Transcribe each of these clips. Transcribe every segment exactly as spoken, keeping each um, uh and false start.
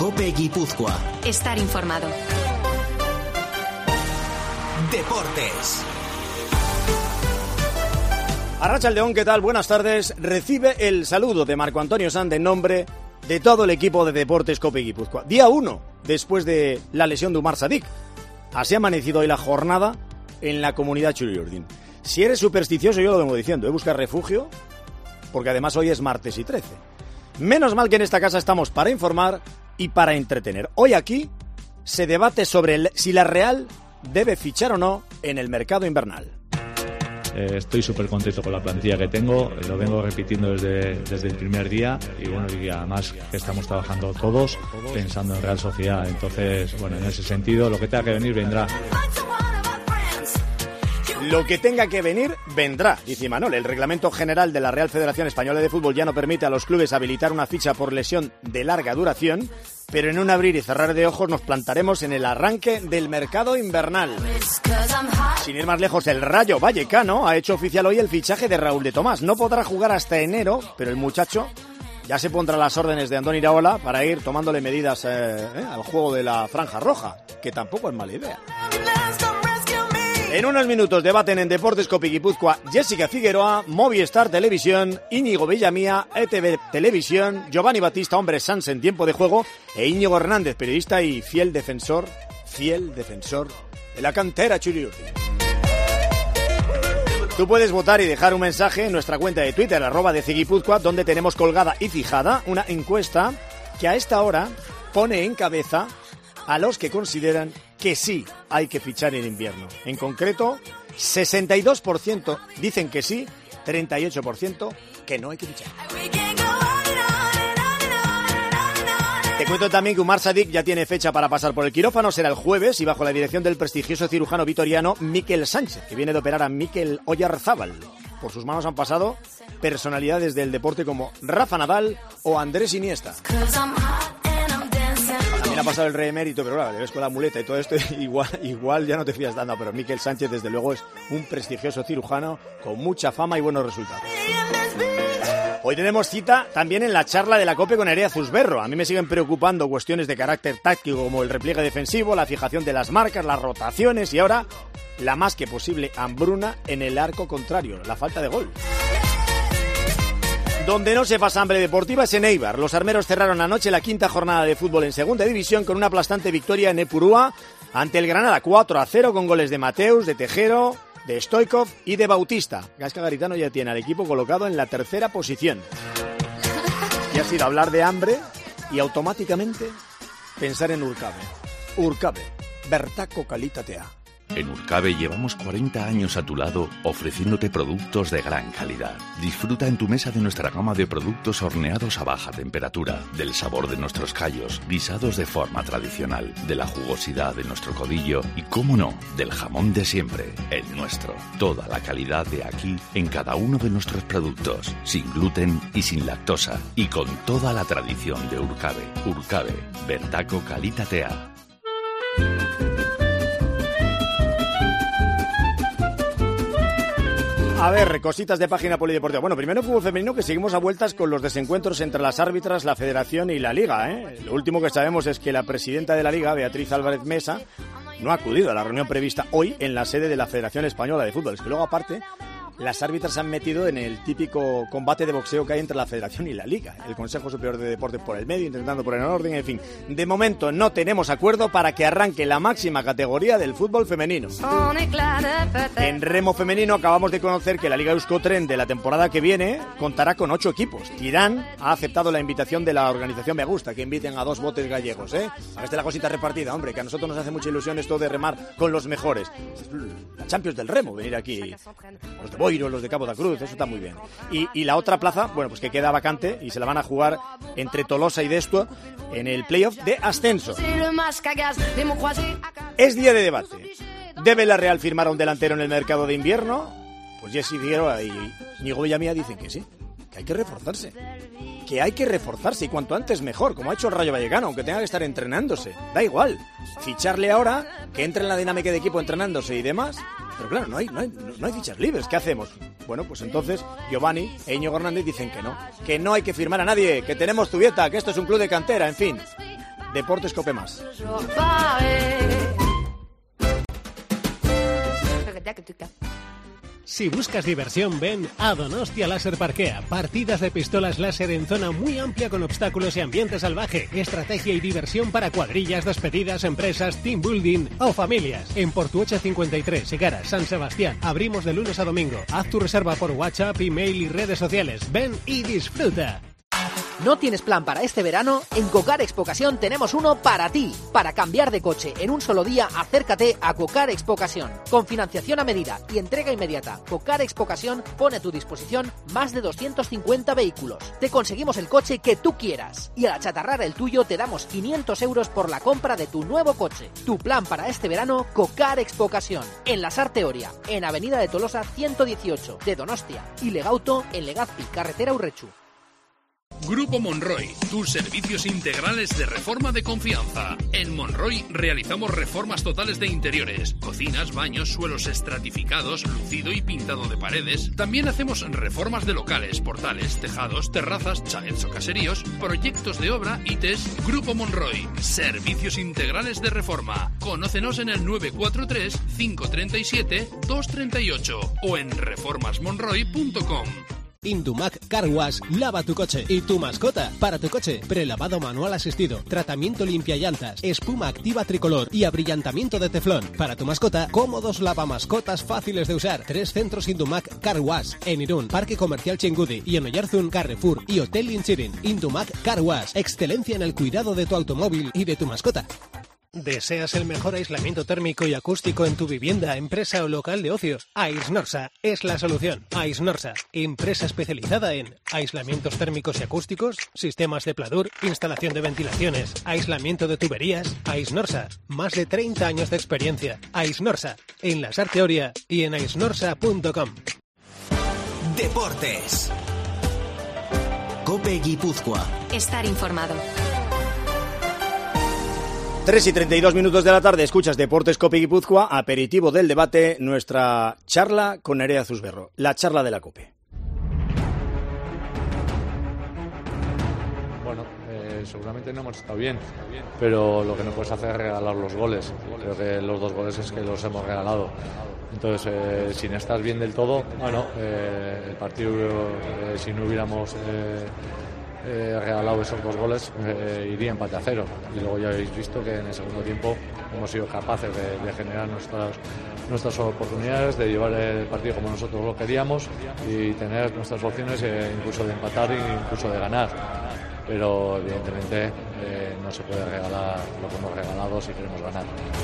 COPE Guipúzcoa. Estar informado. Deportes. Arratsaldeon, ¿qué tal? Buenas tardes. Recibe el saludo de Marco Antonio Sanz en nombre de todo el equipo de Deportes COPE Guipúzcoa. Día uno después de la lesión de Umar Sadik. Así ha amanecido hoy la jornada en la comunidad Txuri-Urdin. Si eres supersticioso, yo lo vengo diciendo, ¿eh? Busca refugio, porque además hoy es martes y trece. Menos mal que en esta casa estamos para informar y para entretener. Hoy aquí se debate sobre el, si la Real debe fichar o no en el mercado invernal. Eh, estoy súper contento con la plantilla que tengo, lo vengo repitiendo desde, desde el primer día y bueno, y además que estamos trabajando todos pensando en Real Sociedad, entonces bueno, en ese sentido lo que tenga que venir vendrá. Lo que tenga que venir, vendrá, dice Imanol. El reglamento general de la Real Federación Española de Fútbol ya no permite a los clubes habilitar una ficha por lesión de larga duración, pero en un abrir y cerrar de ojos nos plantaremos en el arranque del mercado invernal. Sin ir más lejos, el Rayo Vallecano ha hecho oficial hoy el fichaje de Raúl de Tomás. No podrá jugar hasta enero, pero el muchacho ya se pondrá a las órdenes de Andoni Iraola para ir tomándole medidas eh, eh, al juego de la franja roja, que tampoco es mala idea. En unos minutos debaten en Deportes COPE Guipúzcoa Jessica Figueroa, Movistar Televisión, Íñigo Bellamía, E T V Televisión, Giovanni Batista, hombre Sans en tiempo de juego, e Íñigo Hernández, periodista y fiel defensor, fiel defensor de la cantera Txuri-Urdin. Tú puedes votar y dejar un mensaje en nuestra cuenta de Twitter, arroba de Guipúzcoa, donde tenemos colgada y fijada una encuesta que a esta hora pone en cabeza a los que consideran que sí hay que fichar en invierno. En concreto, sesenta y dos por ciento dicen que sí, treinta y ocho por ciento que no hay que fichar. Te cuento también que Umar Sadik ya tiene fecha para pasar por el quirófano, será el jueves y bajo la dirección del prestigioso cirujano vitoriano Mikel Sánchez, que viene de operar a Mikel Oyarzábal. Por sus manos han pasado personalidades del deporte como Rafa Nadal o Andrés Iniesta. También ha pasado el rey emérito, pero claro, le ves con la muleta y todo esto, igual, igual ya no te fías dando, pero Mikel Sánchez desde luego es un prestigioso cirujano con mucha fama y buenos resultados. Hoy tenemos cita también en la charla de la COPE con Nerea Zusberro. A mí me siguen preocupando cuestiones de carácter táctico como el repliegue defensivo, la fijación de las marcas, las rotaciones y ahora la más que posible hambruna en el arco contrario, la falta de gol. Donde no se pasa hambre deportiva es en Eibar. Los armeros cerraron anoche la quinta jornada de fútbol en segunda división con una aplastante victoria en Epurúa ante el Granada cuatro a cero con goles de Mateus, de Tejero, de Stoikov y de Bautista. Gaizka Garitano ya tiene al equipo colocado en la tercera posición. Y ha sido hablar de hambre y automáticamente pensar en Urcabe. Urcabe, bertako kalitatea. En Urcabe llevamos cuarenta años a tu lado ofreciéndote productos de gran calidad. Disfruta en tu mesa de nuestra gama de productos horneados a baja temperatura, del sabor de nuestros callos, guisados de forma tradicional, de la jugosidad de nuestro codillo y, cómo no, del jamón de siempre, el nuestro. Toda la calidad de aquí en cada uno de nuestros productos, sin gluten y sin lactosa, y con toda la tradición de Urcabe. Urcabe, bertako kalitatea. A ver, cositas de página polideportiva. Bueno, primero fútbol femenino, que seguimos a vueltas con los desencuentros entre las árbitras, la federación y la liga, ¿eh? Lo último que sabemos es que la presidenta de la liga, Beatriz Álvarez Mesa, no ha acudido a la reunión prevista hoy en la sede de la Federación Española de Fútbol. Es que luego, aparte, las árbitras se han metido en el típico combate de boxeo que hay entre la Federación y la Liga. El Consejo Superior de Deportes por el medio, intentando poner en orden, en fin. De momento no tenemos acuerdo para que arranque la máxima categoría del fútbol femenino. En remo femenino acabamos de conocer que la Liga Euskotren de la temporada que viene contará con ocho equipos. Tirán ha aceptado la invitación de la organización Me Gusta, que inviten a dos botes gallegos, ¿eh? A ver, la cosita repartida, hombre, que a nosotros nos hace mucha ilusión esto de remar con los mejores. La Champions del remo, venir aquí. Los de Boiro, los de Cabo da Cruz, eso está muy bien. Y, y la otra plaza, bueno, pues que queda vacante y se la van a jugar entre Tolosa y Deusto en el playoff de ascenso. Es día de debate. ¿Debe la Real firmar a un delantero en el mercado de invierno? Pues Jessy Figueroa y Íñigo Bellamía dicen que sí, que hay que reforzarse. Que hay que reforzarse y cuanto antes mejor, como ha hecho el Rayo Vallecano, aunque tenga que estar entrenándose. Da igual, ficharle ahora, que entre en la dinámica de equipo entrenándose y demás. Pero claro, no hay, no hay, no hay fichas libres. ¿Qué hacemos? Bueno, pues entonces Giovanni e Íñigo Hernández dicen que no. Que no hay que firmar a nadie, que tenemos Zubieta, que esto es un club de cantera, en fin. Deportes Cope Más. Si buscas diversión, ven a Donostia Láser Parkea. Partidas de pistolas láser en zona muy amplia con obstáculos y ambiente salvaje. Estrategia y diversión para cuadrillas, despedidas, empresas, team building o familias. En Portuocha cincuenta y tres, Segara, San Sebastián. Abrimos de lunes a domingo. Haz tu reserva por WhatsApp, email y redes sociales. Ven y disfruta. ¿No tienes plan para este verano? En Cocar Expocasión tenemos uno para ti. Para cambiar de coche en un solo día, acércate a Cocar Expocasión. Con financiación a medida y entrega inmediata, Cocar Expocasión pone a tu disposición más de doscientos cincuenta vehículos. Te conseguimos el coche que tú quieras. Y al achatarrar el tuyo te damos quinientos euros por la compra de tu nuevo coche. Tu plan para este verano, Cocar Expocasión. En la Sarteoria, en Avenida de Tolosa ciento dieciocho, de Donostia. Y Legauto, en Legazpi, carretera Urrechu. Grupo Monroy, tus servicios integrales de reforma de confianza. En Monroy realizamos reformas totales de interiores, cocinas, baños, suelos estratificados, lucido y pintado de paredes. También hacemos reformas de locales, portales, tejados, terrazas, chalets o caseríos, proyectos de obra y test. Grupo Monroy, servicios integrales de reforma. Conócenos en el nueve cuatro tres, cinco tres siete, dos tres ocho o en reformas monroy punto com. Indumac Car Wash, lava tu coche y tu mascota. Para tu coche, prelavado manual asistido, tratamiento limpia llantas, espuma activa tricolor y abrillantamiento de teflón. Para tu mascota, cómodos lavamascotas fáciles de usar. Tres centros Indumac Car Wash, en Irún, Parque Comercial Chingudi y en Oyarzún, Carrefour y Hotel Inchirin. Indumac Car Wash, excelencia en el cuidado de tu automóvil y de tu mascota. ¿Deseas el mejor aislamiento térmico y acústico en tu vivienda, empresa o local de ocio? Aisnorsa es la solución. Aisnorsa, empresa especializada en aislamientos térmicos y acústicos, sistemas de pladur, instalación de ventilaciones, aislamiento de tuberías. Aisnorsa, más de treinta años de experiencia. Aisnorsa, en la Sarteoria y en aisnorsa punto com. Deportes. Cope Guipúzcoa. Estar informado. tres y treinta y dos minutos de la tarde, escuchas Deportes Cope Guipúzcoa, aperitivo del debate, nuestra charla con Nerea Zusberro, la charla de la Cope. Bueno, eh, seguramente no hemos estado bien, pero lo que no puedes hacer es regalar los goles. Creo que los dos goles es que los hemos regalado. Entonces, eh, si no estás bien del todo, bueno, eh, el partido, eh, si no hubiéramos... Eh, Eh, regalado esos dos goles, eh, iría empate a cero. Y luego ya habéis visto que en el segundo tiempo hemos sido capaces de, de generar nuestras, nuestras oportunidades, de llevar el partido como nosotros lo queríamos y tener nuestras opciones, eh, incluso de empatar e incluso de ganar. Pero evidentemente eh, no se puede regalar lo que hemos regalado si queremos ganar.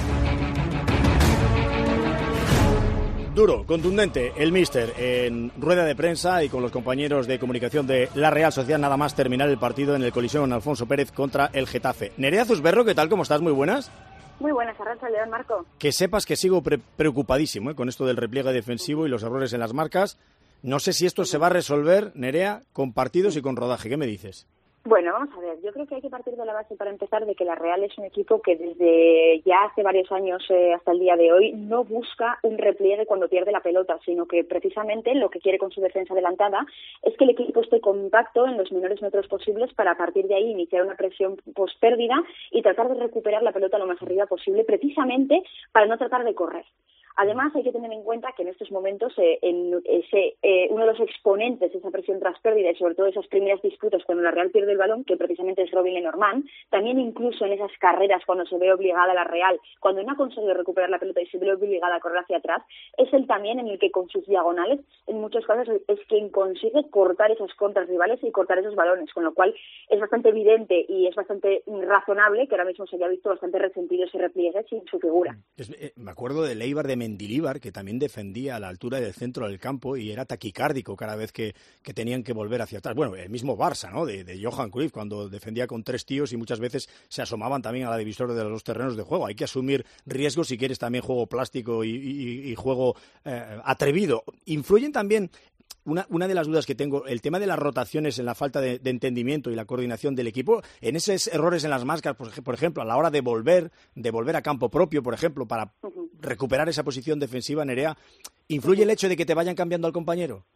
Duro, contundente, el míster en rueda de prensa y con los compañeros de comunicación de la Real Sociedad nada más terminar el partido en el Coliseum Alfonso Pérez contra el Getafe. Nerea Zusberro, ¿qué tal? ¿Cómo estás? Muy buenas. Muy buenas, Arrancha León, Marco. Que sepas que sigo pre- preocupadísimo ¿eh? con esto del repliegue defensivo y los errores en las marcas. No sé si esto se va a resolver, Nerea, con partidos y con rodaje. ¿Qué me dices? Bueno, vamos a ver, yo creo que hay que partir de la base para empezar de que la Real es un equipo que desde ya hace varios años eh, hasta el día de hoy no busca un repliegue cuando pierde la pelota, sino que precisamente lo que quiere con su defensa adelantada es que el equipo esté compacto en los menores metros posibles para a partir de ahí iniciar una presión post pérdida y tratar de recuperar la pelota lo más arriba posible, precisamente para no tratar de correr. Además, hay que tener en cuenta que en estos momentos eh, en ese, eh, uno de los exponentes de esa presión tras pérdida y sobre todo esas primeras disputas cuando la Real pierde el balón, que precisamente es Robin Lenormand, también incluso en esas carreras cuando se ve obligada la Real, cuando no ha conseguido recuperar la pelota y se ve obligada a correr hacia atrás, es él también en el que con sus diagonales, en muchos casos es quien consigue cortar esas contras rivales y cortar esos balones, con lo cual es bastante evidente y es bastante razonable que ahora mismo se haya visto bastante resentido ese repliegue sin su figura. Es, eh, me acuerdo de Leibar de Mendilibar, que también defendía a la altura del centro del campo y era taquicárdico cada vez que, que tenían que volver hacia atrás. Bueno, el mismo Barça, ¿no? De, de Johan Cruyff, cuando defendía con tres tíos y muchas veces se asomaban también a la divisoria de los terrenos de juego. Hay que asumir riesgos si quieres también juego plástico y, y, y juego eh, atrevido. Influyen también... Una, una de las dudas que tengo, el tema de las rotaciones en la falta de, de entendimiento y la coordinación del equipo, en esos errores en las máscaras, por, por ejemplo, a la hora de volver, de volver a campo propio, por ejemplo, para recuperar esa posición defensiva, Nerea, ¿influye el hecho de que te vayan cambiando al compañero?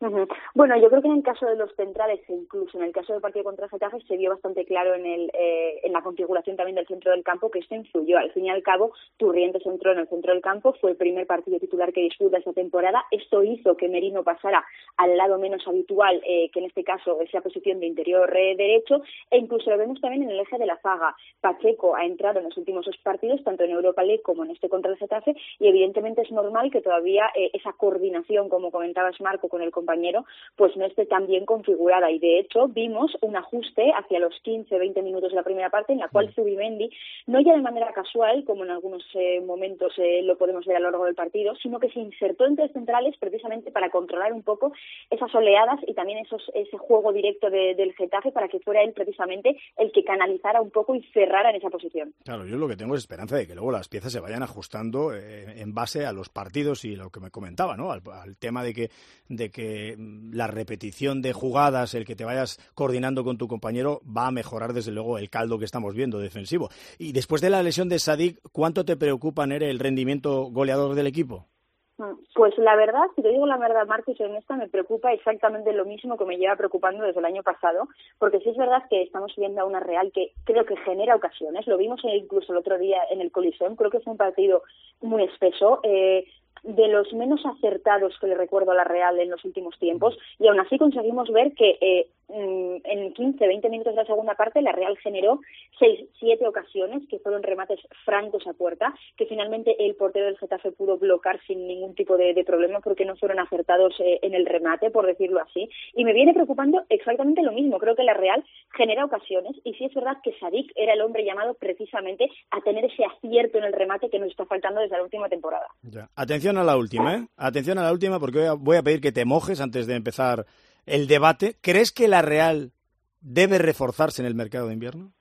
Uh-huh. Bueno, yo creo que en el caso de los centrales, e incluso en el caso del partido contra Getafe, se vio bastante claro en el eh, en la configuración también del centro del campo que esto influyó. Al fin y al cabo, Turrientes entró en el centro del campo, fue el primer partido titular que disputa esta temporada. Esto hizo que Merino pasara al lado menos habitual, eh, que en este caso es la posición de interior eh, derecho, e incluso lo vemos también en el eje de la zaga. Pacheco ha entrado en los últimos dos partidos, tanto en Europa League como en este contra el Getafe, y evidentemente es normal que todavía eh, esa coordinación, como comentabas, Marco, con el compañero compañero, pues no esté tan bien configurada. Y de hecho vimos un ajuste hacia los quince veinte minutos de la primera parte en la cual Zubimendi, no ya de manera casual, como en algunos eh, momentos eh, lo podemos ver a lo largo del partido, sino que se insertó entre centrales precisamente para controlar un poco esas oleadas y también esos, ese juego directo de, del Getafe, para que fuera él precisamente el que canalizara un poco y cerrara en esa posición. Claro, yo lo que tengo es esperanza de que luego las piezas se vayan ajustando eh, en base a los partidos y lo que me comentaba, ¿no? Al, al tema de que, de que la repetición de jugadas, el que te vayas coordinando con tu compañero, va a mejorar desde luego el caldo que estamos viendo defensivo. Y después de la lesión de Sadik, ¿cuánto te preocupa, Nere, el rendimiento goleador del equipo? Pues la verdad, si te digo la verdad, Marco, y soy honesta, me preocupa exactamente lo mismo que me lleva preocupando desde el año pasado, porque sí es verdad que estamos viendo a una Real que creo que genera ocasiones, lo vimos incluso el otro día en el Coliseum, creo que fue un partido muy espeso, eh, de los menos acertados que le recuerdo a la Real en los últimos tiempos, y aún así conseguimos ver que eh, en quince veinte minutos de la segunda parte la Real generó seis siete ocasiones que fueron remates francos a puerta, que finalmente el portero del Getafe pudo bloquear sin ningún tipo de, de problema porque no fueron acertados eh, en el remate, por decirlo así, y me viene preocupando exactamente lo mismo. Creo que la Real genera ocasiones y sí es verdad que Sadik era el hombre llamado precisamente a tener ese acierto en el remate que nos está faltando desde la última temporada. Ya. Atención a la última, ¿eh? Atención a la última, porque voy a, voy a pedir que te mojes antes de empezar el debate. ¿Crees que la Real debe reforzarse en el mercado de invierno?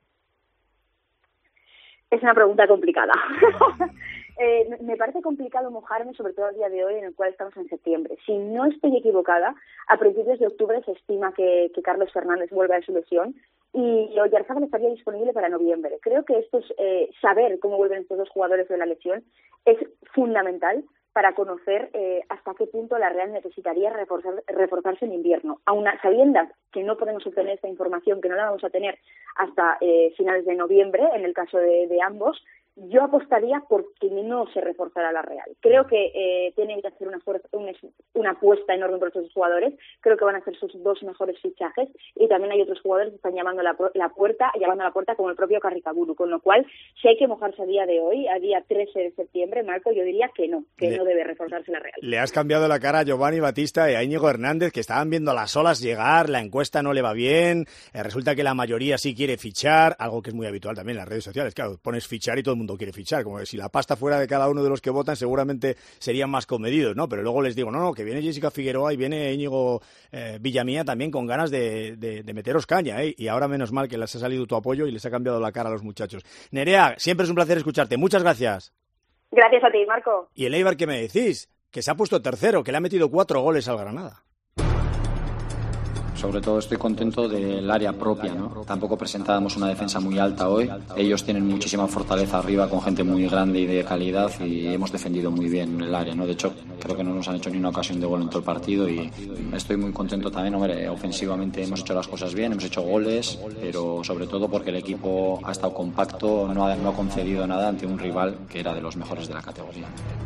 Es una pregunta complicada. eh, me parece complicado mojarme, sobre todo a día de hoy, en el cual estamos en septiembre. Si no estoy equivocada, a principios de octubre se estima que, que Carlos Fernández vuelva de su lesión y Oyarzábal estaría disponible para noviembre. Creo que esto es, eh, saber cómo vuelven estos dos jugadores de la lesión es fundamental para conocer eh, hasta qué punto la Real necesitaría reforzar, reforzarse en invierno. Aun sabiendo que no podemos obtener esta información, que no la vamos a tener hasta eh, finales de noviembre, en el caso de, de ambos, yo apostaría por que no se reforzara la Real. Creo que eh, tienen que hacer una, fuerza, una, una apuesta enorme por estos jugadores. Creo que van a ser sus dos mejores fichajes y también hay otros jugadores que están llamando la, la puerta, llamando a la puerta como el propio Carricaburu, con lo cual, si hay que mojarse a día de hoy, a día trece de septiembre, Marco, yo diría que no, que le, no debe reforzarse la Real. Le has cambiado la cara a Giovanni Batista y a Íñigo Hernández, que estaban viendo las olas llegar, la encuesta no le va bien, eh, resulta que la mayoría sí quiere fichar, algo que es muy habitual también en las redes sociales. Claro, pones fichar y todo el mundo quiere fichar, como si la pasta fuera de cada uno de los que votan seguramente serían más comedidos, ¿no? Pero luego les digo, no, no, que viene Jessica Figueroa y viene Íñigo eh, Villamía también con ganas de, de, de meteros caña, ¿eh? Y ahora menos mal que les ha salido tu apoyo y les ha cambiado la cara a los muchachos. Nerea, siempre es un placer escucharte, muchas gracias. Gracias a ti, Marco. ¿Y el Eibar qué me decís? Que se ha puesto tercero, que le ha metido cuatro goles al Granada. Sobre todo estoy contento del área propia, ¿no? Tampoco presentábamos una defensa muy alta hoy. Ellos tienen muchísima fortaleza arriba con gente muy grande y de calidad y hemos defendido muy bien el área, ¿no? De hecho, creo que no nos han hecho ni una ocasión de gol en todo el partido y estoy muy contento también. Hombre, ofensivamente hemos hecho las cosas bien, hemos hecho goles, pero sobre todo porque el equipo ha estado compacto, no ha, no ha concedido nada ante un rival que era de los mejores de la categoría.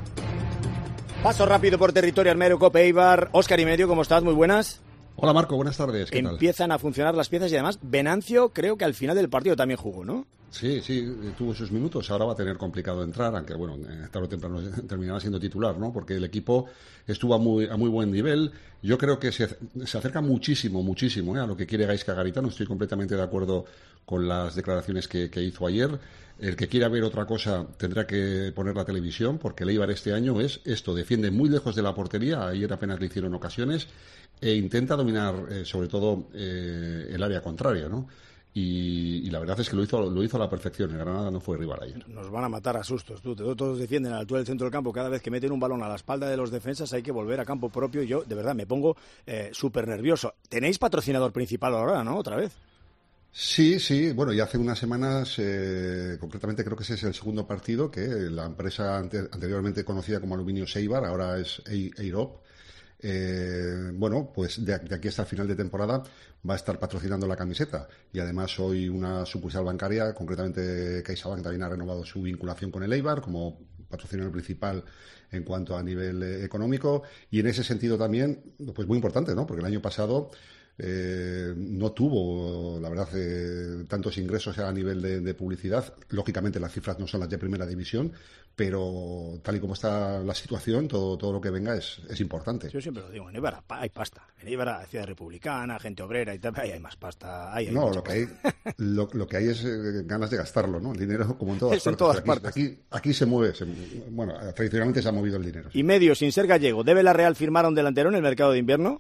Paso rápido por territorio Armero, Cope Eibar. Óscar y Medio, ¿cómo estás? Muy buenas. Hola Marco, buenas tardes. ¿Qué Empiezan tal? a funcionar las piezas y además Venancio creo que al final del partido también jugó, ¿no? Sí, sí, tuvo sus minutos. Ahora va a tener complicado entrar, aunque bueno, tarde o temprano terminará siendo titular, ¿no? Porque el equipo estuvo a muy, a muy buen nivel. Yo creo que se, se acerca muchísimo, muchísimo ¿eh? a lo que quiere Gaizka Garitano. Estoy completamente de acuerdo con las declaraciones que, que hizo ayer. El que quiera ver otra cosa tendrá que poner la televisión, porque el Eibar este año es esto, defiende muy lejos de la portería, ayer apenas le hicieron ocasiones, e intenta dominar eh, sobre todo eh, el área contraria, ¿no? Y, y la verdad es que lo hizo lo hizo a la perfección. El Granada no fue rival ayer. Nos van a matar a sustos, tú. Todos defienden a la altura del centro del campo. Cada vez que meten un balón a la espalda de los defensas hay que volver a campo propio. Y yo, de verdad, me pongo eh, súper nervioso. Tenéis patrocinador principal ahora, ¿no? Otra vez. Sí, sí, bueno, ya hace unas semanas, eh, concretamente creo que ese es el segundo partido, que la empresa ante, anteriormente conocida como Aluminio Eibar, ahora es Eirop, eh, bueno, pues de, de aquí hasta el final de temporada va a estar patrocinando la camiseta. Y además hoy una sucursal bancaria, concretamente CaixaBank, también ha renovado su vinculación con el Eibar como patrocinador principal en cuanto a nivel eh, económico. Y en ese sentido también, pues muy importante, ¿no? Porque el año pasado Eh, no tuvo, la verdad, eh, tantos ingresos a nivel de, de publicidad. Lógicamente las cifras no son las de primera división, pero tal y como está la situación, todo todo lo que venga es, es importante. Yo siempre lo digo, en Eibar hay pasta. En Eibar, ciudad republicana, gente obrera y tal, ahí hay más pasta. Ahí hay no, lo pasta. que hay lo, lo que hay es eh, ganas de gastarlo, ¿no? El dinero, como en todas Es en partes. todas aquí, partes. Aquí, aquí se mueve, se, bueno, tradicionalmente se ha movido el dinero. Y medio, sin ser gallego, ¿debe la Real firmar a un delantero en el mercado de invierno?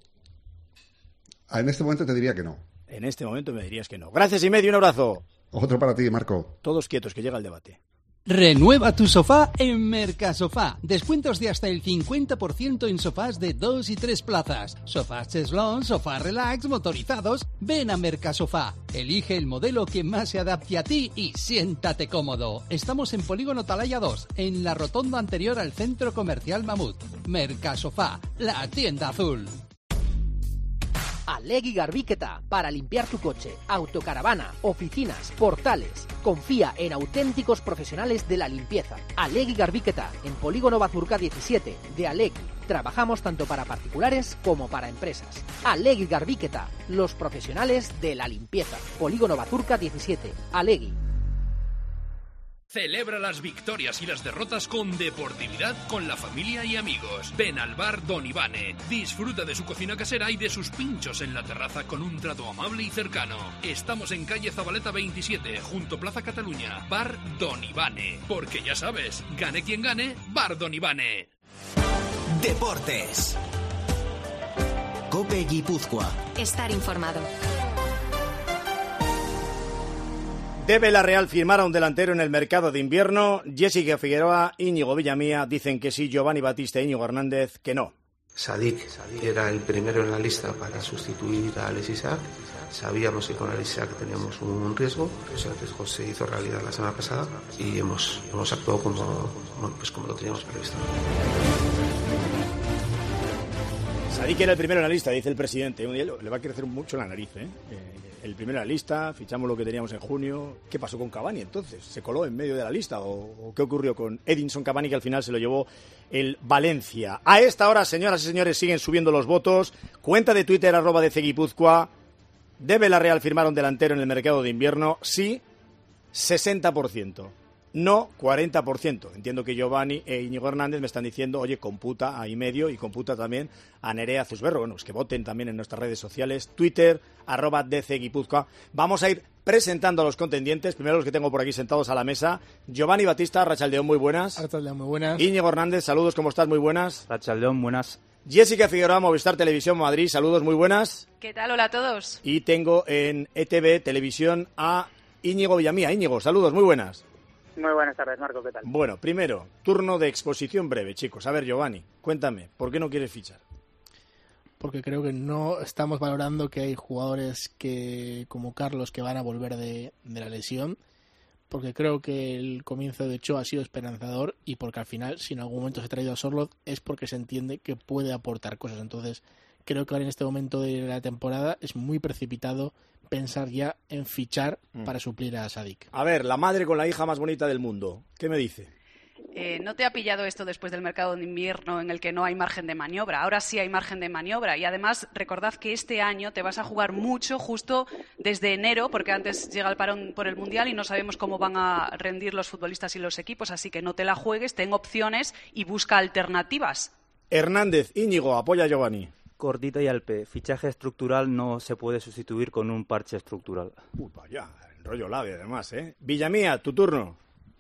En este momento te diría que no. En este momento me dirías que no. Gracias y medio, un abrazo. Otro para ti, Marco. Todos quietos, que llega el debate. Renueva tu sofá en Mercasofá. Descuentos de hasta el cincuenta por ciento en sofás de dos y tres plazas. Sofás cheslón, sofá relax, motorizados. Ven a Mercasofá. Elige el modelo que más se adapte a ti y siéntate cómodo. Estamos en Polígono Atalaya dos, en la rotonda anterior al Centro Comercial Mamut. Mercasofá, la tienda azul. Alegui Garbiketa, para limpiar tu coche, autocaravana, oficinas, portales. Confía en auténticos profesionales de la limpieza. Alegui Garbiketa, en Polígono Bazurca diecisiete, de Alegui. Trabajamos tanto para particulares como para empresas. Alegui Garbiketa, los profesionales de la limpieza. Polígono Bazurca diecisiete, Alegui. Celebra las victorias y las derrotas con deportividad con la familia y amigos. Ven al bar Don Ivane. Disfruta de su cocina casera y de sus pinchos en la terraza con un trato amable y cercano. Estamos en calle Zabaleta veintisiete, junto Plaza Cataluña. Bar Don Ivane. Porque ya sabes, gane quien gane, bar Don Ivane. Deportes. COPE Guipúzcoa. Estar informado. ¿Debe la Real firmar a un delantero en el mercado de invierno? Jessica Figueroa, Íñigo Villamía dicen que sí, Giovanni Batista e Íñigo Hernández que no. Sadik era el primero en la lista para sustituir a Alex Isaac. Sabíamos que con Alex Isaac teníamos un riesgo. Ese riesgo se hizo realidad la semana pasada y hemos, hemos actuado como, bueno, pues como lo teníamos previsto. Sadik era el primero en la lista, dice el presidente. Un día le va a crecer mucho la nariz, ¿eh? eh el primero en la lista, fichamos lo que teníamos en junio. ¿Qué pasó con Cavani entonces? ¿Se coló en medio de la lista? ¿O, o qué ocurrió con Edinson Cavani, que al final se lo llevó el Valencia? A esta hora, señoras y señores, siguen subiendo los votos. Cuenta de Twitter, arroba de Guipúzcoa. ¿Debe la Real firmar a un delantero en el mercado de invierno? Sí, sesenta por ciento. No, cuarenta por ciento. Entiendo que Giovanni e Íñigo Hernández me están diciendo, oye, computa a y medio y computa también a Nerea Zusberro. Bueno, es que voten también en nuestras redes sociales, Twitter, arroba D C Guipúzcoa. Vamos a ir presentando a los contendientes. Primero los que tengo por aquí sentados a la mesa. Giovanni Batista, Rachaldeón, muy buenas. Rachaldeón, muy buenas. Íñigo Hernández, saludos, ¿cómo estás? Muy buenas. Rachaldeón, buenas. Jessica Figueroa, Movistar Televisión Madrid, saludos, muy buenas. ¿Qué tal? Hola a todos. Y tengo en E T V Televisión a Íñigo Villamía. Íñigo, saludos, muy buenas. Muy buenas tardes, Marco, ¿qué tal? Bueno, primero, turno de exposición breve, chicos. A ver, Giovanni, cuéntame, ¿por qué no quieres fichar? Porque creo que no estamos valorando que hay jugadores que como Carlos que van a volver de, de la lesión, porque creo que el comienzo de Cho ha sido esperanzador y porque al final, si en algún momento se ha traído a Sorloth, es porque se entiende que puede aportar cosas. Entonces, creo que ahora en este momento de la temporada es muy precipitado pensar ya en fichar mm. para suplir a Sadik. A ver, la madre con la hija más bonita del mundo, ¿qué me dice? Eh, ¿No te ha pillado esto después del mercado de invierno en el que no hay margen de maniobra? Ahora sí hay margen de maniobra y además recordad que este año te vas a jugar mucho justo desde enero, porque antes llega el parón por el Mundial y no sabemos cómo van a rendir los futbolistas y los equipos, así que no te la juegues, ten opciones y busca alternativas. Hernández, Íñigo, apoya a Giovanni. Cortita y al P. Fichaje estructural no se puede sustituir con un parche estructural. Uy, vaya, rollo lave además, ¿eh? Villamía, tu turno.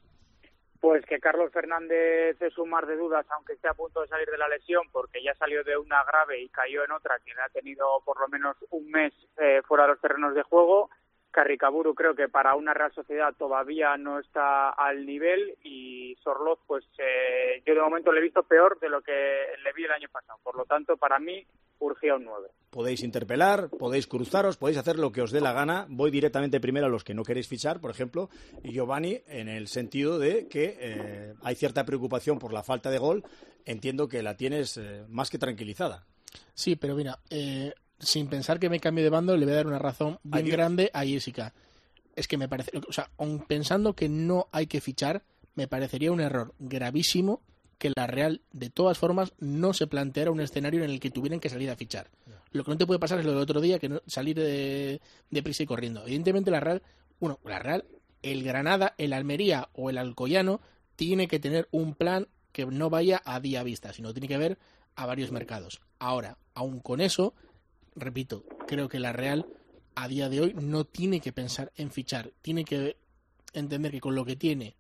Pues que Carlos Fernández es un mar de dudas, aunque esté a punto de salir de la lesión, porque ya salió de una grave y cayó en otra, que le ha tenido por lo menos un mes eh, fuera de los terrenos de juego. Carricaburu creo que para una Real Sociedad todavía no está al nivel y Sorloz, pues eh, yo de momento le he visto peor de lo que le vi el año pasado. Por lo tanto, para mí urgía un nueve. Podéis interpelar, podéis cruzaros, podéis hacer lo que os dé la gana. Voy directamente primero a los que no queréis fichar, por ejemplo, y Giovanni, en el sentido de que eh, hay cierta preocupación por la falta de gol. Entiendo que la tienes eh, más que tranquilizada. Sí, pero mira, eh, sin pensar que me cambie de bando, le voy a dar una razón bien Adiós. grande a Jessica. Es que me parece, o sea, aun pensando que no hay que fichar, me parecería un error gravísimo que la Real, de todas formas, no se planteara un escenario en el que tuvieran que salir a fichar. Lo que no te puede pasar es lo del otro día, que no salir de, de prisa y corriendo. Evidentemente la Real, bueno, la Real, el Granada, el Almería o el Alcoyano tiene que tener un plan que no vaya a día vista, sino tiene que ver a varios mercados. Ahora, aun con eso, repito, creo que la Real a día de hoy no tiene que pensar en fichar, tiene que entender que con lo que tiene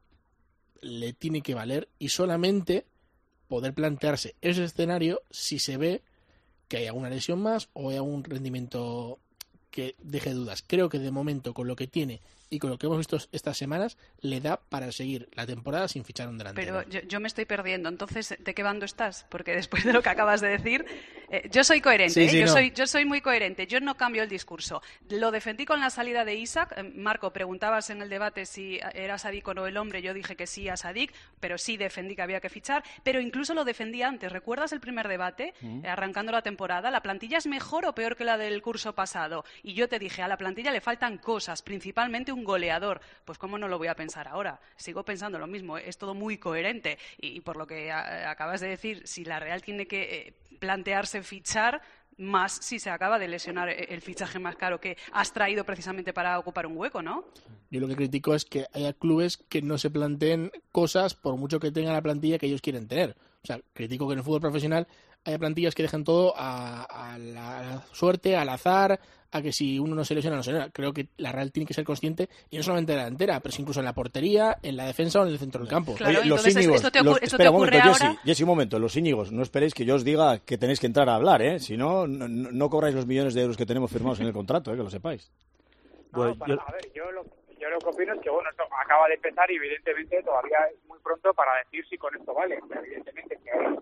le tiene que valer y solamente poder plantearse ese escenario si se ve que hay alguna lesión más o hay algún rendimiento que deje dudas. Creo que de momento con lo que tiene y con lo que hemos visto estas semanas le da para seguir la temporada sin fichar un delantero. Pero yo, yo me estoy perdiendo. Entonces, ¿de qué bando estás? Porque después de lo que acabas de decir, eh, yo soy coherente. Sí, sí, ¿eh? yo, no. soy, yo soy muy coherente. Yo no cambio el discurso. Lo defendí con la salida de Isaac. Eh, Marco, preguntabas en el debate si era Sadik o no el hombre. Yo dije que sí a Sadik, pero sí defendí que había que fichar. Pero incluso lo defendí antes. ¿Recuerdas el primer debate? Mm. Eh, arrancando la temporada. ¿La plantilla es mejor o peor que la del curso pasado? Y yo te dije, a la plantilla le faltan cosas, principalmente un goleador. Pues cómo no lo voy a pensar ahora. Sigo pensando lo mismo, es todo muy coherente. Y, y por lo que a, acabas de decir, si la Real tiene que eh, plantearse fichar, más si se acaba de lesionar el fichaje más caro que has traído precisamente para ocupar un hueco, ¿no? Yo lo que critico es que haya clubes que no se planteen cosas por mucho que tengan la plantilla que ellos quieren tener. O sea, critico que en el fútbol profesional haya plantillas que dejen todo a, a, la, a la suerte, al azar, a que si uno no se lesiona, no se lesiona. Creo que la Real tiene que ser consciente, y no solamente de la delantera, pero incluso en la portería, en la defensa o en el centro del campo. Claro, Oye, los entonces Íñigos, esto te, ocurre, los, esto espera te un ocurre momento, ahora... Jessy, Jessy, un momento, los Íñigos, no esperéis que yo os diga que tenéis que entrar a hablar, ¿eh? Si no, no, no cobráis los millones de euros que tenemos firmados en el contrato, ¿eh? Que lo sepáis. No, Bueno, para, yo- A ver, yo lo, yo lo que opino es que, bueno, esto acaba de empezar y evidentemente todavía es muy pronto para decir si con esto vale. Pero evidentemente, si hay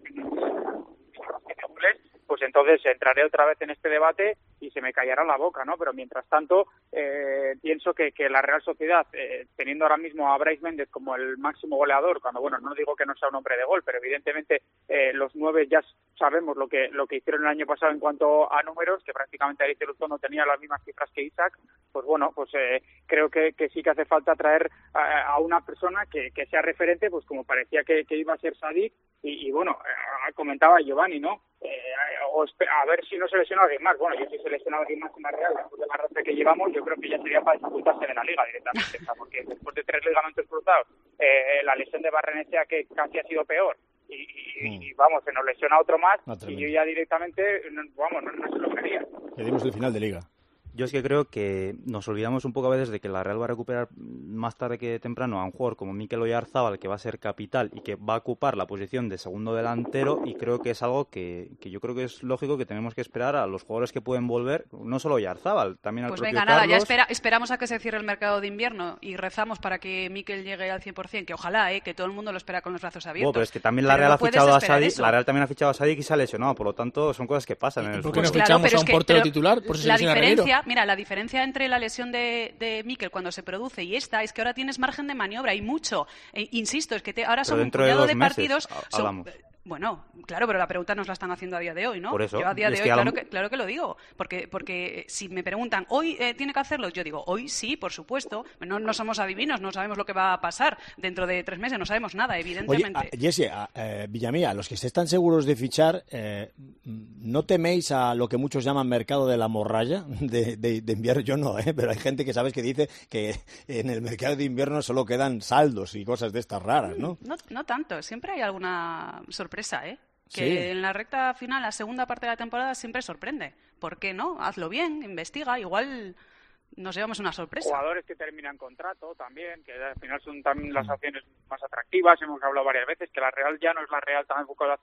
pues entonces entraré otra vez en este debate y se me callará la boca, ¿no? Pero mientras tanto, eh, pienso que, que la Real Sociedad, eh, teniendo ahora mismo a Brais Méndez como el máximo goleador, cuando, bueno, no digo que no sea un hombre de gol, pero evidentemente eh, los nueve ya sabemos lo que lo que hicieron el año pasado en cuanto a números, que prácticamente Ariel Luzón no tenía las mismas cifras que Isaac, pues bueno, pues eh, creo que, que sí que hace falta traer a, a una persona que, que sea referente, pues como parecía que, que iba a ser Sadik, y, y bueno, eh, comentaba Giovanni, ¿no? Eh, o espe- a ver si no se lesiona alguien más. Bueno, yo si se lesiona alguien más en la Real, después de la racha que llevamos, yo creo que ya sería para disputarse de la Liga directamente, o sea, porque después de tres ligamentos cruzados, eh, la lesión de Barrenechea, que casi ha sido peor, y, y, y vamos, se nos lesiona otro más, Ah, y tremendo. yo ya directamente, no- vamos, no, no se lo quería. Que dimos el final de Liga. Yo es que creo que nos olvidamos un poco a veces de que la Real va a recuperar más tarde que temprano a un jugador como Mikel Oyarzábal, que va a ser capital y que va a ocupar la posición de segundo delantero, y creo que es algo que, que yo creo que es lógico que tenemos que esperar a los jugadores que pueden volver, no solo Oyarzábal, también al Pues propio venga, nada, Carlos. ya espera, esperamos a que se cierre el mercado de invierno y rezamos para que Mikel llegue al cien por cien, que ojalá, ¿eh? Que todo el mundo lo espera con los brazos abiertos. Bueno, pero es que también la Pero Real no ha puedes fichado a esperar Sadik, eso. la Real también ha fichado a Sadik y se ha lesionado, por lo tanto son cosas que pasan en el ¿Por qué fútbol. no Claro, fichamos pero a es un que- portero pero titular? Por si se la lesiona diferencia, Reguero. mira, la diferencia entre la lesión de, de Mikel cuando se produce y esta es que ahora tienes margen de maniobra y mucho. E, insisto, es que te, ahora Pero son un dentro de puñado dos de meses, partidos. ha- son- hablamos. Bueno, claro, pero la pregunta nos la están haciendo a día de hoy, ¿no? Por eso, Yo a día es de que hoy, a lo- claro que, claro que lo digo. Porque, porque si me preguntan, ¿hoy eh, tiene que hacerlo? Yo digo, hoy sí, por supuesto. No, no somos adivinos, no sabemos lo que va a pasar dentro de tres meses, no sabemos nada, Oye, evidentemente. a- Jessy, a- eh, Villamía, los que se están seguros de fichar, eh, ¿no teméis a lo que muchos llaman mercado de la morralla de, de- de invierno? Yo no, ¿eh? Pero hay gente que sabes que dice que en el mercado de invierno solo quedan saldos y cosas de estas raras, ¿no? No, no tanto, siempre hay alguna sorpresa, ¿eh? Que Sí. en la recta final, la segunda parte de la temporada, siempre sorprende. ¿Por qué no? Hazlo bien, investiga, igual nos llevamos una sorpresa. Jugadores que terminan contrato también, que al final son también las opciones más atractivas. Hemos hablado varias veces que la Real ya no es la Real tampoco de hace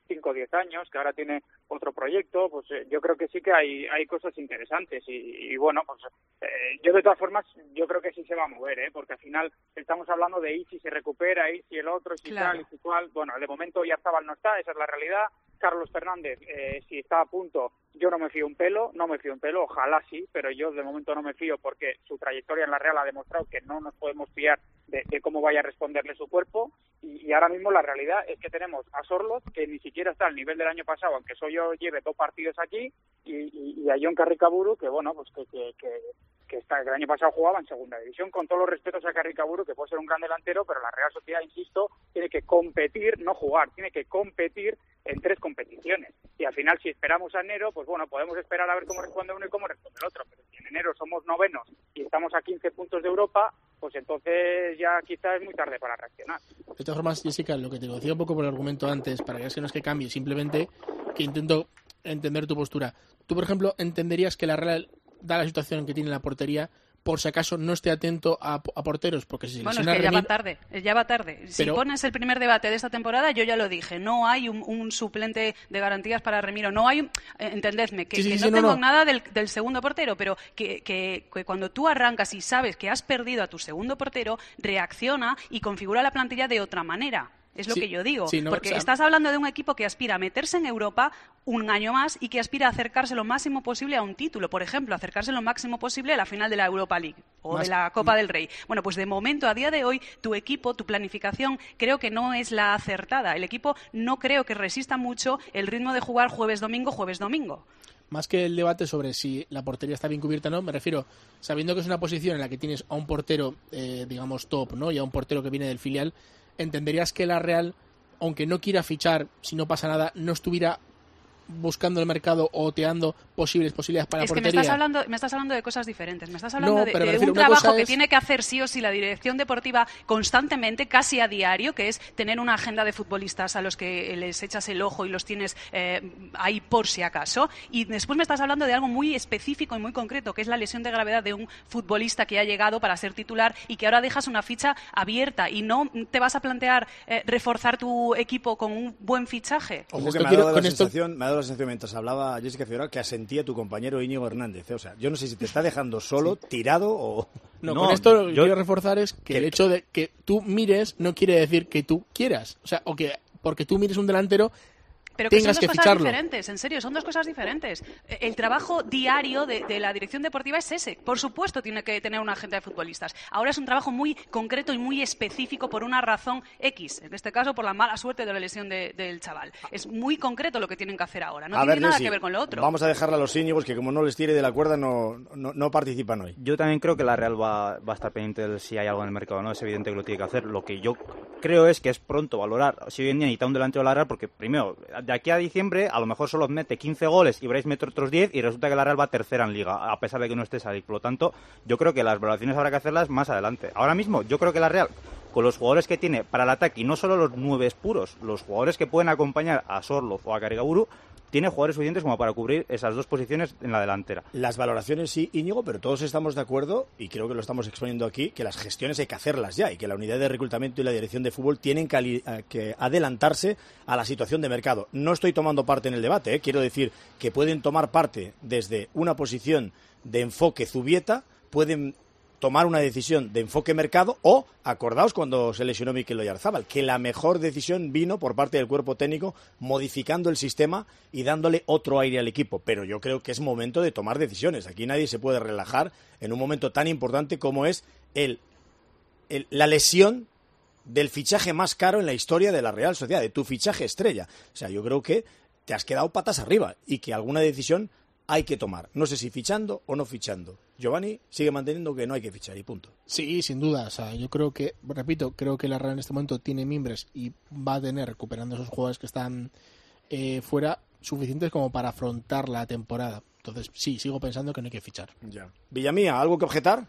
cinco o diez años, que ahora tiene otro proyecto, pues eh, yo creo que sí que hay hay cosas interesantes y, y bueno, pues eh, yo de todas formas, yo creo que sí se va a mover, ¿eh? Porque al final estamos hablando de y si se recupera, y si el otro, y si claro. tal, y si cual. Bueno, de momento Oyarzábal no está, esa es la realidad. Carlos Fernández, eh, si está a punto, yo no me fío un pelo, no me fío un pelo, ojalá sí, pero yo de momento no me fío porque su trayectoria en la Real ha demostrado que no nos podemos fiar de, de cómo vaya a responderle su cuerpo y, y ahora mismo la realidad es que tenemos a Sorloth, que ni siquiera está al nivel del año pasado, aunque soy yo lleve dos partidos aquí, y, y, y a Jon Carricaburu, que bueno, pues que, que, que, que está, el año pasado jugaba en segunda división, con todos los respetos a Carricaburu, que puede ser un gran delantero, pero la Real Sociedad, insisto, tiene que competir, no jugar, tiene que competir en tres competiciones. Y al final, si esperamos a enero, pues bueno, podemos esperar a ver cómo responde uno y cómo responde el otro. Pero si en enero somos novenos y estamos a quince puntos de Europa, pues entonces ya quizás es muy tarde para reaccionar. De todas formas, Jessica, lo que te decía un poco por el argumento antes, para que no es que cambie, simplemente que intento entender tu postura. Tú, por ejemplo, entenderías que la Real, da la situación en que tiene la portería, por si acaso no esté atento a, a porteros, porque si bueno, es que ya va tarde, ya va tarde. Si Pero... pones el primer debate de esta temporada, yo ya lo dije, no hay un, un suplente de garantías para Remiro, no hay un, eh, entendedme, que, sí, sí, que sí, no sí, tengo no, no. nada del, del segundo portero, pero que, que, que cuando tú arrancas y sabes que has perdido a tu segundo portero, reacciona y configura la plantilla de otra manera. Es lo sí, que yo digo, sí, no, porque o sea, estás hablando de un equipo que aspira a meterse en Europa un año más y que aspira a acercarse lo máximo posible a un título. Por ejemplo, acercarse lo máximo posible a la final de la Europa League o más, de la Copa del Rey. Bueno, pues de momento, a día de hoy, tu equipo, tu planificación, creo que no es la acertada. El equipo no creo que resista mucho el ritmo de jugar jueves-domingo, jueves-domingo. Más que el debate sobre si la portería está bien cubierta o no, me refiero, sabiendo que es una posición en la que tienes a un portero, eh, digamos, top, ¿no? Y a un portero que viene del filial, ¿entenderías que la Real, aunque no quiera fichar, si no pasa nada, no estuviera buscando el mercado o oteando posibles posibilidades para es la portería? Es que me estás hablando, me estás hablando de cosas diferentes. Me estás hablando no, de, de un trabajo que es... tiene que hacer sí o sí la dirección deportiva constantemente, casi a diario, que es tener una agenda de futbolistas a los que les echas el ojo y los tienes eh, ahí por si acaso. Y después me estás hablando de algo muy específico y muy concreto, que es la lesión de gravedad de un futbolista que ha llegado para ser titular y que ahora dejas una ficha abierta y no te vas a plantear eh, reforzar tu equipo con un buen fichaje. Ojo, que me ha dado la sensación, me ha dado la sensación mientras hablaba Jessica Figueroa que asentía tu compañero Íñigo Hernández. ¿eh? O sea, yo no sé si te está dejando solo, sí. tirado o... No, no, con esto lo que yo... quiero reforzar es que, que el hecho de que tú mires no quiere decir que tú quieras. O sea, o que porque tú mires un delantero... Pero que tengas son dos que cosas ficharlo. diferentes, en serio, son dos cosas diferentes. El trabajo diario de, de la dirección deportiva es ese. Por supuesto tiene que tener una agenda de futbolistas. Ahora es un trabajo muy concreto y muy específico por una razón X. En este caso, por la mala suerte de la lesión de, del chaval. Es muy concreto lo que tienen que hacer ahora. No a tiene ver, nada Jessy, que ver con lo otro. Vamos a dejarle a los Íñigos que como no les tire de la cuerda no, no, no participan hoy. Yo también creo que la Real va, va a estar pendiente de si hay algo en el mercado o no. Es evidente que lo tiene que hacer. Lo que yo creo es que es pronto valorar si hoy en día necesita un delantero de la Real, porque primero, de aquí a diciembre a lo mejor solo mete quince goles y Brais mete otros diez y resulta que la Real va tercera en Liga, a pesar de que no esté Sadik. Por lo tanto, yo creo que las valoraciones habrá que hacerlas más adelante. Ahora mismo, yo creo que la Real, con los jugadores que tiene para el ataque, y no solo los nueve puros, los jugadores que pueden acompañar a Sorloth o a Carricaburu, tiene jugadores suficientes como para cubrir esas dos posiciones en la delantera. Las valoraciones sí, Íñigo, pero todos estamos de acuerdo, y creo que lo estamos exponiendo aquí, que las gestiones hay que hacerlas ya y que la unidad de reclutamiento y la dirección de fútbol tienen que, que adelantarse a la situación de mercado. No estoy tomando parte en el debate, ¿eh? Quiero decir que pueden tomar parte desde una posición de enfoque Zubieta, pueden tomar una decisión de enfoque mercado o, acordaos cuando se lesionó Mikel Oyarzábal, que la mejor decisión vino por parte del cuerpo técnico modificando el sistema y dándole otro aire al equipo. Pero yo creo que es momento de tomar decisiones. Aquí nadie se puede relajar en un momento tan importante como es el, el, la lesión del fichaje más caro en la historia de la Real Sociedad, de tu fichaje estrella. O sea, yo creo que te has quedado patas arriba y que alguna decisión hay que tomar. No sé si fichando o no fichando. Giovanni sigue manteniendo que no hay que fichar y punto. Sí, sin duda. O sea, yo creo que, repito, creo que la Real en este momento tiene mimbres y va a tener, recuperando esos jugadores que están eh, fuera, suficientes como para afrontar la temporada. Entonces, sí, sigo pensando que no hay que fichar. Ya. Villamía, ¿algo que objetar?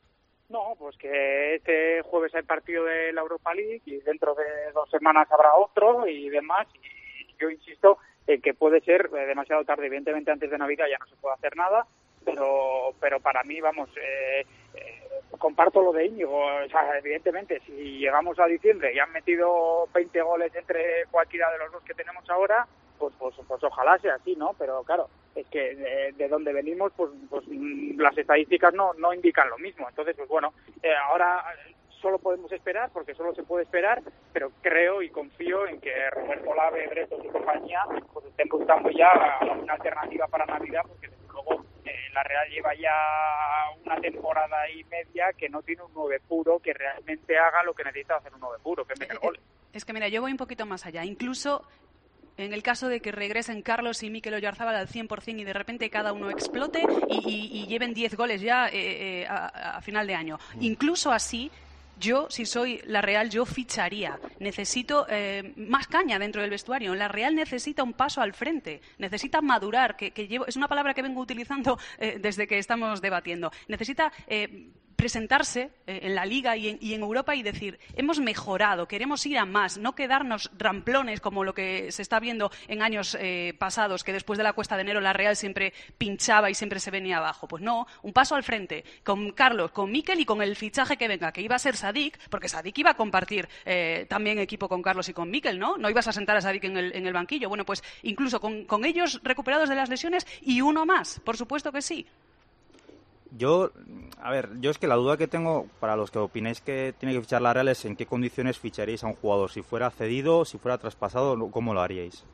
No, pues que este jueves hay partido de la Europa League y dentro de dos semanas habrá otro y demás. Y yo insisto eh, que puede ser eh, demasiado tarde. Evidentemente antes de Navidad ya no se puede hacer nada, pero pero para mí, vamos, eh, eh, comparto lo de Íñigo, o sea, evidentemente, si llegamos a diciembre y han metido veinte goles entre cualquiera de los dos que tenemos ahora, pues pues, pues ojalá sea así, ¿no? Pero claro, es que de, de donde venimos, pues, pues las estadísticas no, no indican lo mismo. Entonces, pues bueno, eh, ahora solo podemos esperar, porque solo se puede esperar, pero creo y confío en que Roberto Lave, Bretos y compañía pues estén buscando ya una alternativa para Navidad, porque desde luego eh, la Real lleva ya una temporada y media que no tiene un nueve puro que realmente haga lo que necesita hacer un nueve puro, que es meter goles. Es que mira, yo voy un poquito más allá, incluso en el caso de que regresen Carlos y Mikel Oyarzábal al cien por ciento y de repente cada uno explote y, y, y lleven diez goles ya eh, eh, a, a final de año. Incluso así, yo, si soy la Real, yo ficharía. Necesito eh, más caña dentro del vestuario. La Real necesita un paso al frente. Necesita madurar, que, que llevo, es una palabra que vengo utilizando eh, desde que estamos debatiendo. Necesita eh, presentarse eh, en la Liga y en, y en Europa y decir, hemos mejorado, queremos ir a más, no quedarnos ramplones como lo que se está viendo en años eh, pasados, que después de la cuesta de enero la Real siempre pinchaba y siempre se venía abajo. Pues no, un paso al frente, con Carlos, con Mikel y con el fichaje que venga, que iba a ser Sadik, porque Sadik iba a compartir eh, también equipo con Carlos y con Mikel, ¿no? No ibas a sentar a Sadik en el, en el banquillo. Bueno, pues incluso con, con ellos recuperados de las lesiones y uno más, por supuesto que sí. Yo, a ver, yo es que la duda que tengo para los que opináis que tiene que fichar la Real es en qué condiciones ficharíais a un jugador, si fuera cedido, si fuera traspasado, ¿cómo lo haríais?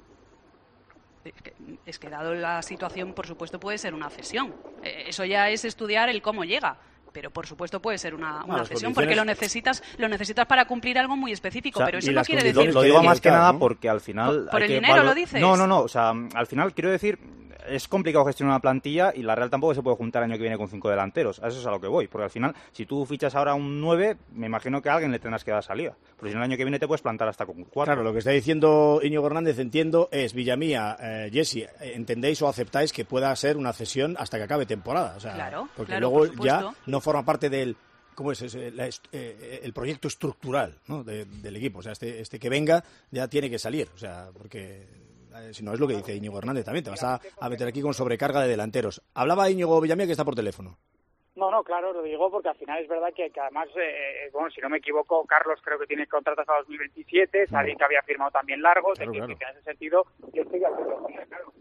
Es que, es que dado la situación, por supuesto, puede ser una cesión. Eh, eso ya es estudiar el cómo llega. Pero por supuesto puede ser una, una cesión, porque lo necesitas lo necesitas para cumplir algo muy específico, o sea, pero eso no quiere decir... Lo digo más que nada porque al final... ¿Por, por el que dinero lo dices? No, no, no, o sea, al final quiero decir... Es complicado gestionar una plantilla y la Real tampoco se puede juntar el año que viene con cinco delanteros. A eso es a lo que voy. Porque al final, si tú fichas ahora un nueve, me imagino que a alguien le tendrás que dar salida. Porque si no, el año que viene te puedes plantar hasta con cuatro. Claro, lo que está diciendo Íñigo Hernández, entiendo, es Villamía, eh, Jesse, ¿entendéis o aceptáis que pueda ser una cesión hasta que acabe temporada? O sea, claro, porque claro, luego por ya no forma parte del... ¿Cómo es? es el, el proyecto estructural, ¿no? de, del equipo. O sea, este, este que venga ya tiene que salir. O sea, porque... Si no es lo que dice Íñigo Hernández también, te vas a, a meter aquí con sobrecarga de delanteros. Hablaba Íñigo Villamía, que está por teléfono. No, no, claro, lo digo porque al final es verdad que, que además, eh, bueno, si no me equivoco, Carlos creo que tiene contrato hasta dos mil veintisiete, Sadik había firmado también largo, claro, de que, claro. que en ese sentido yo estoy de acuerdo con él, claro.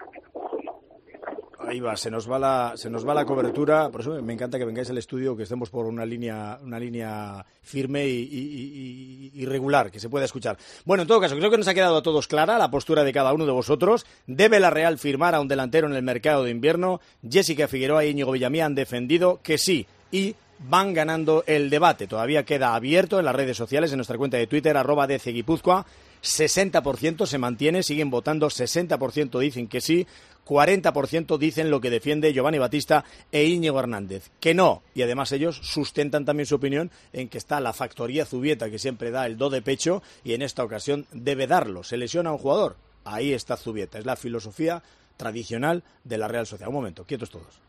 Ahí va, se nos va la se nos va la cobertura, por eso me encanta que vengáis al estudio, que estemos por una línea una línea firme y, y, y, y regular, que se pueda escuchar. Bueno, en todo caso, creo que nos ha quedado a todos clara la postura de cada uno de vosotros. ¿Debe la Real firmar a un delantero en el mercado de invierno? Jessica Figueroa y Íñigo Villamía han defendido que sí, y van ganando el debate. Todavía queda abierto en las redes sociales, en nuestra cuenta de Twitter, arroba D C Guipúzcoa. sesenta por ciento se mantiene, siguen votando, sesenta por ciento dicen que sí, cuarenta por ciento dicen lo que defiende Giovanni Battista e Íñigo Hernández, que no, y además ellos sustentan también su opinión en que está la factoría Zubieta, que siempre da el do de pecho, y en esta ocasión debe darlo. Se lesiona a un jugador, ahí está Zubieta, es la filosofía tradicional de la Real Sociedad. Un momento, quietos todos.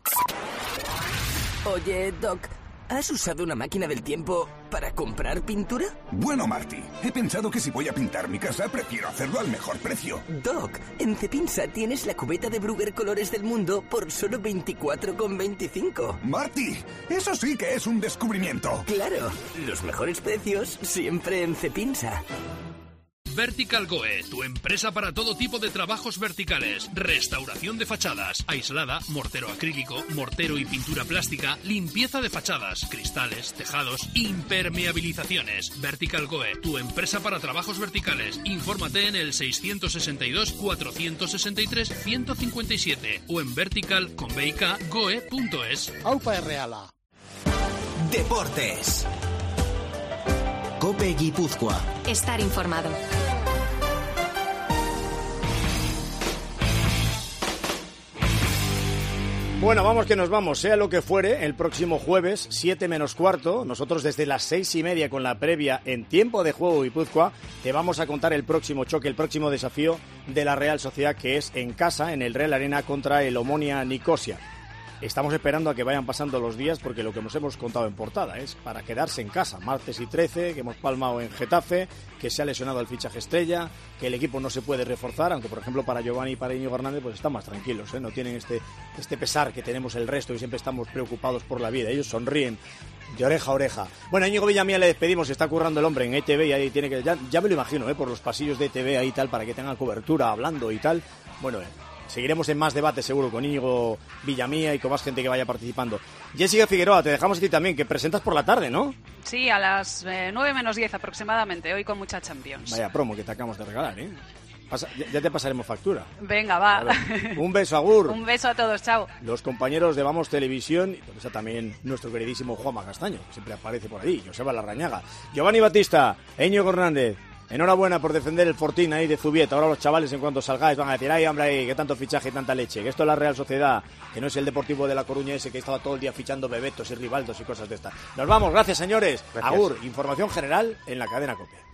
Oye, Doc, ¿has usado una máquina del tiempo para comprar pintura? Bueno, Marty, he pensado que si voy a pintar mi casa, prefiero hacerlo al mejor precio. Doc, en Cepinsa tienes la cubeta de Brugger Colores del Mundo por solo veinticuatro con veinticinco. Marty, eso sí que es un descubrimiento. Claro, los mejores precios siempre en Cepinsa. Vertical Goe, tu empresa para todo tipo de trabajos verticales, restauración de fachadas, aislada, mortero acrílico, mortero y pintura plástica, limpieza de fachadas, cristales, tejados, impermeabilizaciones. Vertical Goe, tu empresa para trabajos verticales. Infórmate en el seiscientos sesenta y dos, cuatrocientos sesenta y tres, ciento cincuenta y siete o en vertical con b i k goe punto es. Aupa Reala. Deportes. COPE Guipúzcoa. Estar informado. Bueno, vamos que nos vamos, sea lo que fuere, el próximo jueves, siete menos cuarto, nosotros desde las seis y media con la previa en Tiempo de Juego Guipúzcoa, te vamos a contar el próximo choque, el próximo desafío de la Real Sociedad, que es en casa, en el Real Arena, contra el Omonia Nicosia. Estamos esperando a que vayan pasando los días porque lo que nos hemos contado en portada es para quedarse en casa. Martes y trece, que hemos palmado en Getafe, que se ha lesionado el fichaje estrella, que el equipo no se puede reforzar, aunque por ejemplo para Giovanni y para Íñigo Hernández pues están más tranquilos, ¿eh? No tienen este, este pesar que tenemos el resto y siempre estamos preocupados por la vida. Ellos sonríen de oreja a oreja. Bueno, a Íñigo Villamía le despedimos, está currando el hombre en E T V y ahí tiene que, ya, ya me lo imagino, ¿eh? Por los pasillos de E T V ahí tal, para que tenga cobertura hablando y tal. Bueno, eh, seguiremos en más debates seguro con Íñigo Villamía y con más gente que vaya participando. Jessica Figueroa, te dejamos a ti también, que presentas por la tarde, ¿no? Sí, a las eh, nueve menos diez aproximadamente, hoy con mucha Champions. Vaya promo que te acabamos de regalar, ¿eh? Pasa, ya, ya te pasaremos factura. Venga, va. Un beso, Agur. Un beso a todos, chao. Los compañeros de Vamos Televisión, y por eso también nuestro queridísimo Juanma Castaño, que siempre aparece por ahí, Joseba Larrañaga, Giovanni Batista, Íñigo Hernández. Enhorabuena por defender el Fortín ahí de Zubieta. Ahora los chavales, en cuanto salgáis, van a decir: ay, hombre, ahí, qué tanto fichaje y tanta leche. Que esto es la Real Sociedad, que no es el Deportivo de La Coruña ese que estaba todo el día fichando bebetos y rivaldos y cosas de estas. Nos vamos, gracias, señores. Gracias. Agur, información general en la cadena COPE.